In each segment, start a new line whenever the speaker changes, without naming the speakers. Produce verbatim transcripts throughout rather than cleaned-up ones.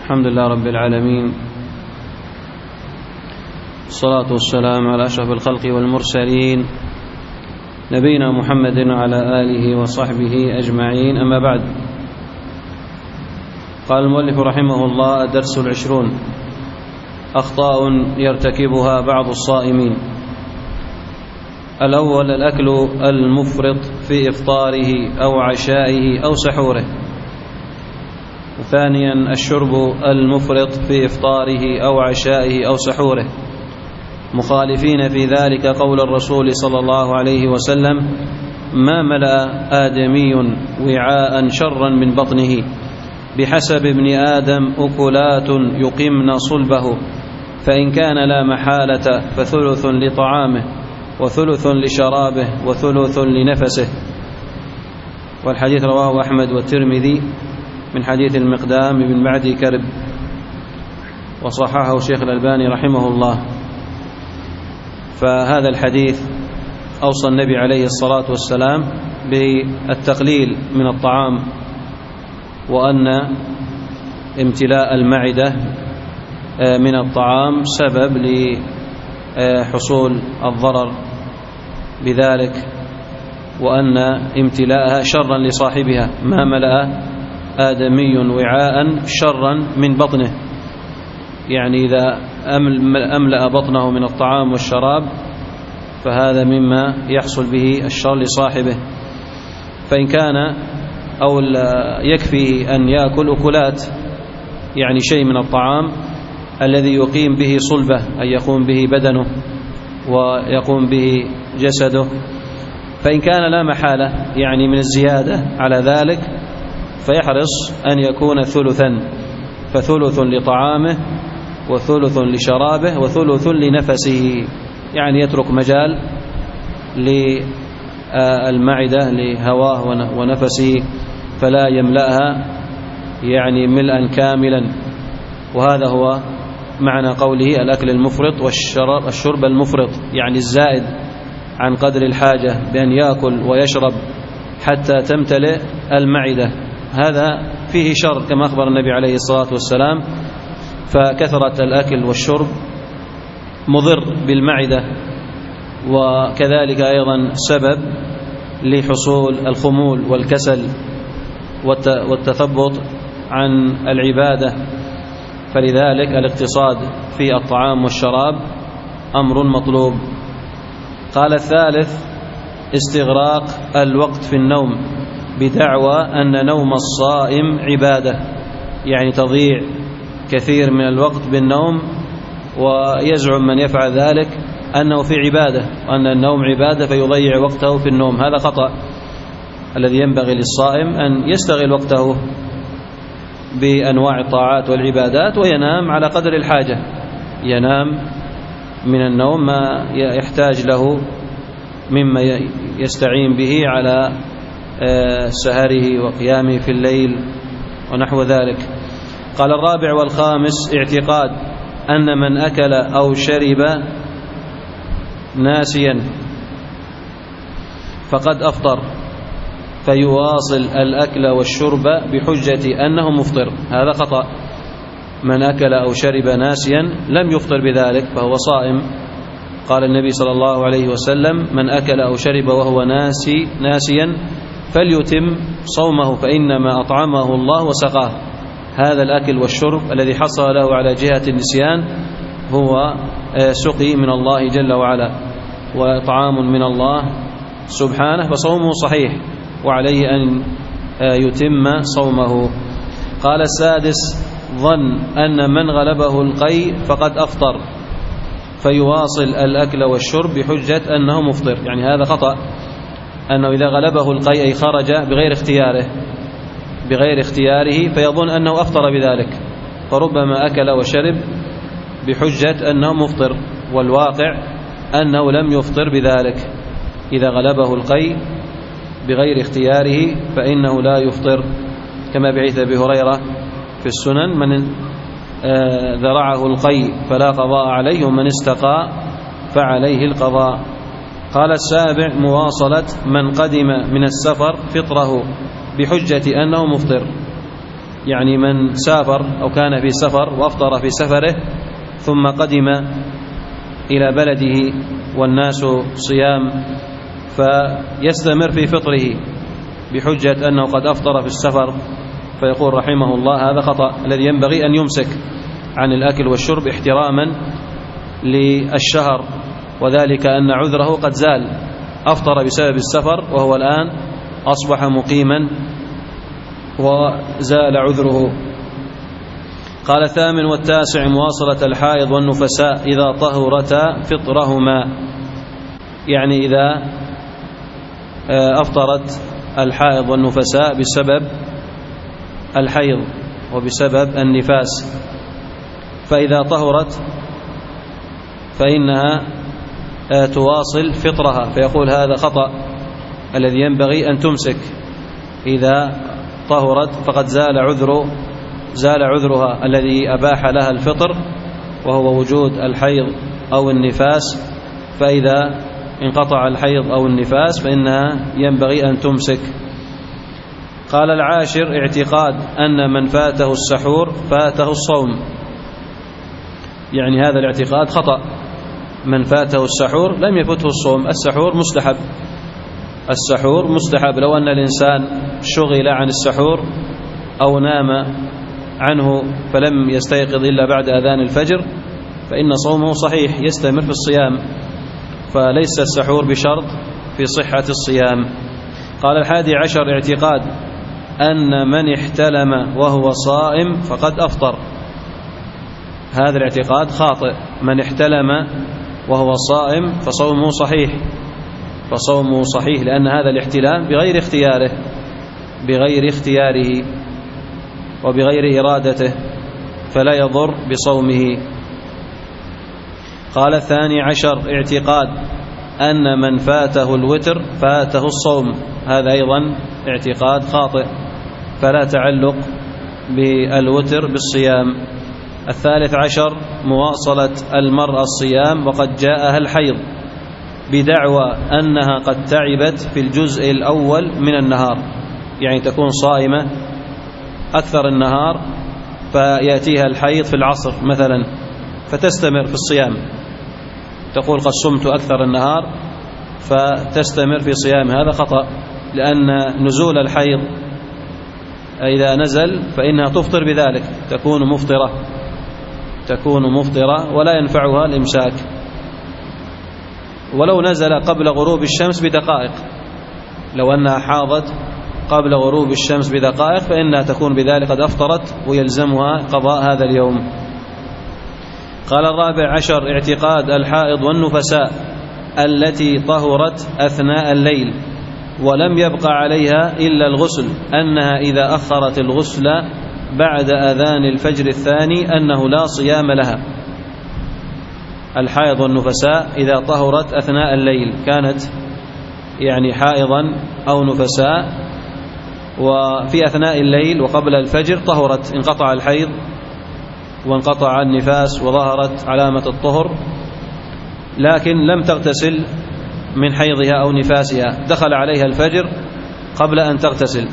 الحمد لله رب العالمين، الصلاة والسلام على أشرف الخلق والمرسلين نبينا محمد وعلى آله وصحبه أجمعين، أما بعد. قال المؤلف رحمه الله: الدرس العشرون: أخطاء يرتكبها بعض الصائمين. الأول: الأكل المفرط في إفطاره أو عشائه أو سحوره. ثانيا: الشرب المفرط في إفطاره أو عشائه أو سحوره، مخالفين في ذلك قول الرسول صلى الله عليه وسلم: ما ملأ آدمي وعاء شرا من بطنه، بحسب ابن آدم أكلات يقمن صلبه، فإن كان لا محالة فثلث لطعامه وثلث لشرابه وثلث لنفسه. والحديث رواه أحمد والترمذي من حديث المقدام بن معدي كرب، وصححه الشيخ الألباني رحمه الله. فهذا الحديث أوصى النبي عليه الصلاة والسلام بالتقليل من الطعام، وأن امتلاء المعدة من الطعام سبب لحصول الضرر بذلك، وأن امتلاءها شرا لصاحبها. ما ملأ آدمي وعاء شرا من بطنه، يعني إذا أملأ بطنه من الطعام والشراب فهذا مما يحصل به الشر لصاحبه. فإن كان أو يكفيه أن يأكل أكلات، يعني شيء من الطعام الذي يقيم به صلبه، أي يقوم به بدنه ويقوم به جسده. فإن كان لا محالة يعني من الزيادة على ذلك فيحرص أن يكون ثلثا، فثلث لطعامه وثلث لشرابه وثلث لنفسه، يعني يترك مجال للمعدة لهواه ونفسه فلا يملأها يعني ملءا كاملا. وهذا هو معنى قوله الأكل المفرط والشرب المفرط، يعني الزائد عن قدر الحاجة، بأن يأكل ويشرب حتى تمتلئ المعدة. هذا فيه شر كما أخبر النبي عليه الصلاة والسلام. فكثرة الأكل والشرب مضر بالمعدة، وكذلك أيضا سبب لحصول الخمول والكسل والتثبط عن العبادة. فلذلك الاقتصاد في الطعام والشراب أمر مطلوب. قال الثالث: استغراق الوقت في النوم بدعوى أن نوم الصائم عبادة، يعني تضيع كثير من الوقت بالنوم، ويزعم من يفعل ذلك أنه في عبادة، وأن النوم عبادة فيضيع وقته في النوم. هذا خطأ. الذي ينبغي للصائم أن يستغل وقته بأنواع الطاعات والعبادات، وينام على قدر الحاجة، ينام من النوم ما يحتاج له مما يستعين به على سهره وقيامه في الليل ونحو ذلك. قال الرابع والخامس: اعتقاد أن من أكل أو شرب ناسيا فقد أفطر، فيواصل الأكل والشرب بحجة أنه مفطر. هذا خطأ. من أكل أو شرب ناسيا لم يفطر بذلك فهو صائم. قال النبي صلى الله عليه وسلم: من أكل أو شرب وهو ناسي ناسيا فليتم صومه، فإنما أطعمه الله وسقاه. هذا الأكل والشرب الذي حصل له على جهة النسيان هو سقي من الله جل وعلا وإطعام من الله سبحانه، فصومه صحيح وعليه أن يتم صومه. قال السادس: ظن أن من غلبه القيء فقد أفطر، فيواصل الأكل والشرب بحجة أنه مفطر. يعني هذا خطأ، أنه إذا غلبه القيء أي خرج بغير اختياره بغير اختياره فيظن أنه أفطر بذلك، فربما أكل وشرب بحجة أنه مفطر، والواقع أنه لم يفطر بذلك. إذا غلبه القيء بغير اختياره فإنه لا يفطر، كما بعث أبي هريرة في السنن: من ذرعه القيء فلا قضاء عليه، ومن استقى فعليه القضاء. قال السابع: مواصلة من قدم من السفر فطره بحجة أنه مفطر، يعني من سافر أو كان في سفر وأفطر في سفره ثم قدم إلى بلده والناس صيام فيستمر في فطره بحجة أنه قد أفطر في السفر، فيقول رحمه الله هذا خطأ. الذي ينبغي أن يمسك عن الأكل والشرب احتراما للشهر، وذلك أن عذره قد زال، أفطر بسبب السفر وهو الآن أصبح مقيما وزال عذره. قال الثامن والتاسع مواصلة الحائض والنفساء إذا طهرتا فطرهما، يعني إذا أفطرت الحائض والنفساء بسبب الحيض وبسبب النفاس، فإذا طهرت فإنها تواصل فطرها، فيقول هذا خطأ. الذي ينبغي أن تمسك إذا طهرت فقد زال عذر زال عذرها الذي أباح لها الفطر وهو وجود الحيض أو النفاس، فإذا انقطع الحيض أو النفاس فإنها ينبغي أن تمسك. قال العاشر اعتقاد أن من فاته السحور فاته الصوم، يعني هذا الاعتقاد خطأ. من فاته السحور لم يفته الصوم، السحور مستحب، السحور مستحب. لو أن الإنسان شغل عن السحور أو نام عنه فلم يستيقظ إلا بعد أذان الفجر فإن صومه صحيح، يستمر في الصيام، فليس السحور بشرط في صحة الصيام. قال الحادي عشر اعتقاد أن من احتلم وهو صائم فقد أفطر، هذا الاعتقاد خاطئ. من احتلم وهو صائم فصومه صحيح، فصومه صحيح لأن هذا الاحتلام بغير اختياره بغير اختياره وبغير إرادته، فلا يضر بصومه. قال الثاني عشر اعتقاد أن من فاته الوتر فاته الصوم، هذا أيضا اعتقاد خاطئ، فلا تعلق بالوتر بالصيام. الثالث عشر مواصلة المرأة الصيام وقد جاءها الحيض بدعوى أنها قد تعبت في الجزء الأول من النهار، يعني تكون صائمة أكثر النهار فيأتيها الحيض في العصر مثلا فتستمر في الصيام، تقول قد صمت أكثر النهار فتستمر في صيام، هذا خطأ، لأن نزول الحيض إذا نزل فإنها تفطر بذلك، تكون مفطرة تكون مفطرة ولا ينفعها الإمساك. ولو نزل قبل غروب الشمس بدقائق، لو أنها حاضت قبل غروب الشمس بدقائق فإنها تكون بذلك قد أفطرت ويلزمها قضاء هذا اليوم. قال الرابع عشر اعتقاد الحائض والنفساء التي طهرت أثناء الليل ولم يبقى عليها إلا الغسل أنها إذا أخرت الغسل بعد أذان الفجر الثاني أنه لا صيام لها. الحائض والنفساء إذا طهرت أثناء الليل، كانت يعني حائضا أو نفساء وفي أثناء الليل وقبل الفجر طهرت، انقطع الحيض وانقطع النفاس وظهرت علامة الطهر، لكن لم تغتسل من حيضها أو نفاسها، دخل عليها الفجر قبل أن تغتسل،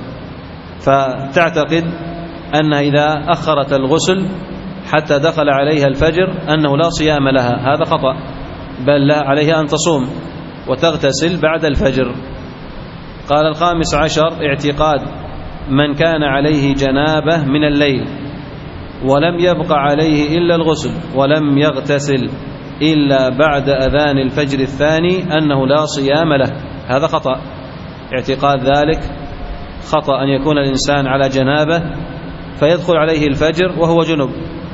فتعتقد أنها إذا أخرت الغسل حتى دخل عليها الفجر أنه لا صيام لها، هذا خطأ، بل لا عليها أن تصوم وتغتسل بعد الفجر. قال الخامس عشر اعتقاد من كان عليه جنابة من الليل ولم يبق عليه إلا الغسل ولم يغتسل إلا بعد أذان الفجر الثاني أنه لا صيام له، هذا خطأ. اعتقاد ذلك خطأ، أن يكون الإنسان على جنابة فيدخل عليه الفجر وهو جنب،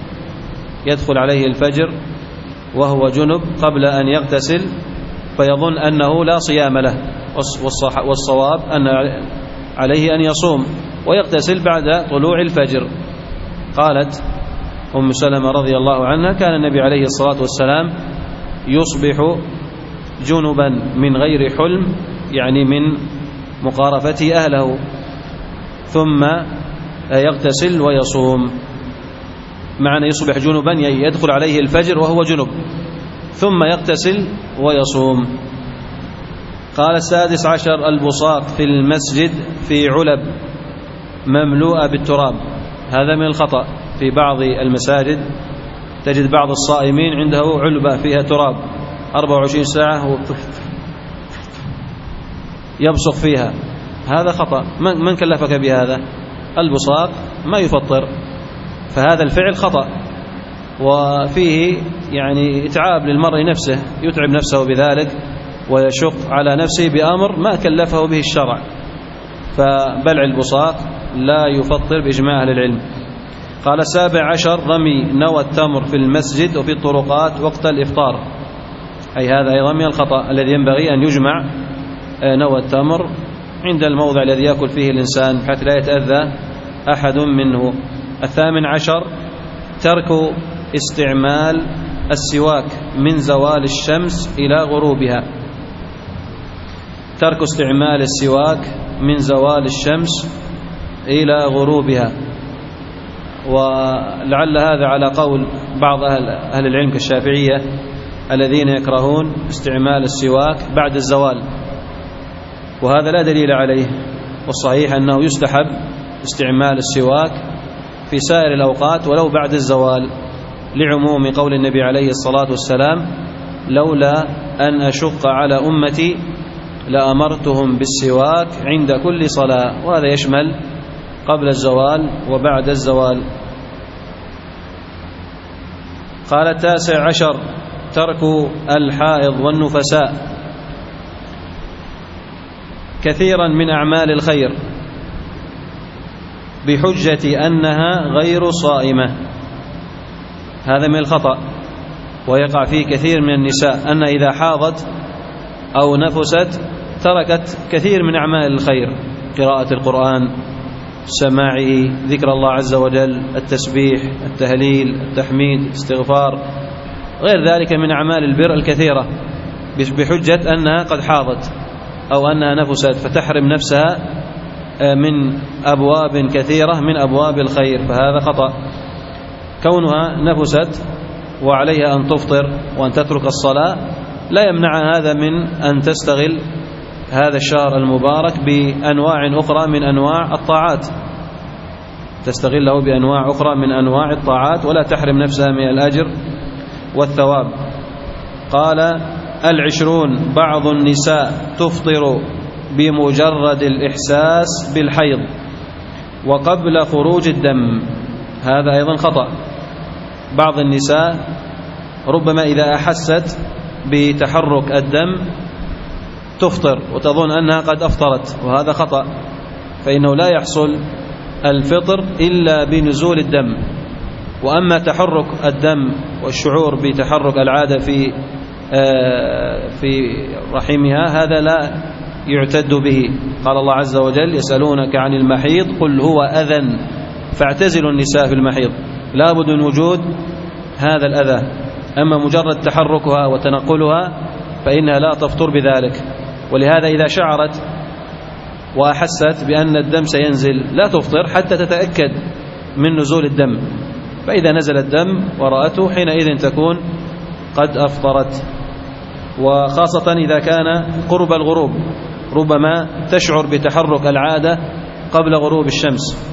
يدخل عليه الفجر وهو جنب قبل أن يغتسل فيظن أنه لا صيام له، والصواب أن عليه أن يصوم ويغتسل بعد طلوع الفجر. قالت أم سلمة رضي الله عنها كان النبي عليه الصلاة والسلام يصبح جنبا من غير حلم، يعني من مقارفته أهله، ثم يغتسل ويصوم. معنى يصبح جنبا يدخل عليه الفجر وهو جنب ثم يغتسل ويصوم. قال السادس عشر البصاق في المسجد في علب مملوءة بالتراب، هذا من الخطأ. في بعض المساجد تجد بعض الصائمين عنده علبة فيها تراب أربعة وعشرين ساعة يبصق فيها، هذا خطأ. من كلفك بهذا؟ البصاق ما يفطر، فهذا الفعل خطأ، وفيه يعني إتعاب للمرء نفسه، يتعب نفسه بذلك ويشق على نفسه بأمر ما كلفه به الشرع. فبلع البصاق لا يفطر بإجماع أهل العلم. قال السابع عشر رمي نوى التمر في المسجد وفي الطرقات وقت الإفطار، أي هذا أيضا من الخطأ الذي ينبغي أن يجمع نوى التمر عند الموضع الذي يأكل فيه الإنسان بحيث لا يتأذى أحد منه. الثامن عشر ترك استعمال السواك من زوال الشمس إلى غروبها، ترك استعمال السواك من زوال الشمس إلى غروبها. ولعل هذا على قول بعض أهل العلم كالشافعية الذين يكرهون استعمال السواك بعد الزوال، وهذا لا دليل عليه، والصحيح أنه يستحب استعمال السواك في سائر الأوقات ولو بعد الزوال، لعموم قول النبي عليه الصلاة والسلام لولا أن أشق على أمتي لأمرتهم بالسواك عند كل صلاة، وهذا يشمل قبل الزوال وبعد الزوال. قال التاسع عشر ترك الحائض والنفساء كثيرا من أعمال الخير بحجة أنها غير صائمة، هذا من الخطأ، ويقع فيه كثير من النساء أن إذا حاضت أو نفست تركت كثير من أعمال الخير، قراءة القرآن، سماعه، ذكر الله عز وجل، التسبيح، التهليل، التحميد، الاستغفار، غير ذلك من أعمال البر الكثيرة بحجة أنها قد حاضت أو أنها نفست، فتحرم نفسها من أبواب كثيرة من أبواب الخير، فهذا خطأ. كونها نفست وعليها أن تفطر وأن تترك الصلاة لا يمنع هذا من أن تستغل هذا الشهر المبارك بأنواع أخرى من أنواع الطاعات، تستغله بأنواع أخرى من أنواع الطاعات ولا تحرم نفسها من الأجر والثواب. قال العشرون بعض النساء تفطر بمجرد الإحساس بالحيض وقبل خروج الدم، هذا أيضا خطأ. بعض النساء ربما إذا أحست بتحرك الدم تفطر وتظن أنها قد أفطرت، وهذا خطأ، فإنه لا يحصل الفطر إلا بنزول الدم. وأما تحرك الدم والشعور بتحرك العادة في في رحمها هذا لا يعتد به. قال الله عز وجل يسألونك عن المحيض قل هو أذى فاعتزلوا النساء في المحيض، لا بد من وجود هذا الأذى. أما مجرد تحركها وتنقلها فإنها لا تفطر بذلك. ولهذا إذا شعرت وأحست بأن الدم سينزل لا تفطر حتى تتأكد من نزول الدم، فإذا نزل الدم ورأته حينئذ تكون قد أفطرت. وخاصة إذا كان قرب الغروب ربما تشعر بتحرك العادة قبل غروب الشمس،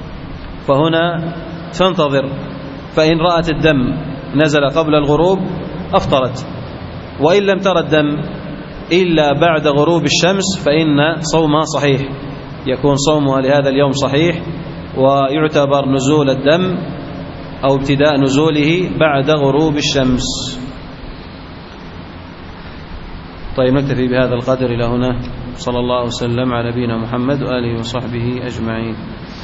فهنا تنتظر، فإن رأت الدم نزل قبل الغروب أفطرت، وإن لم ترى الدم إلا بعد غروب الشمس فإن صومها صحيح، يكون صومها لهذا اليوم صحيح، ويعتبر نزول الدم أو ابتداء نزوله بعد غروب الشمس. طيب نكتفي بهذا القدر إلى هنا، صلى الله وسلم على نبينا محمد وآله وصحبه أجمعين.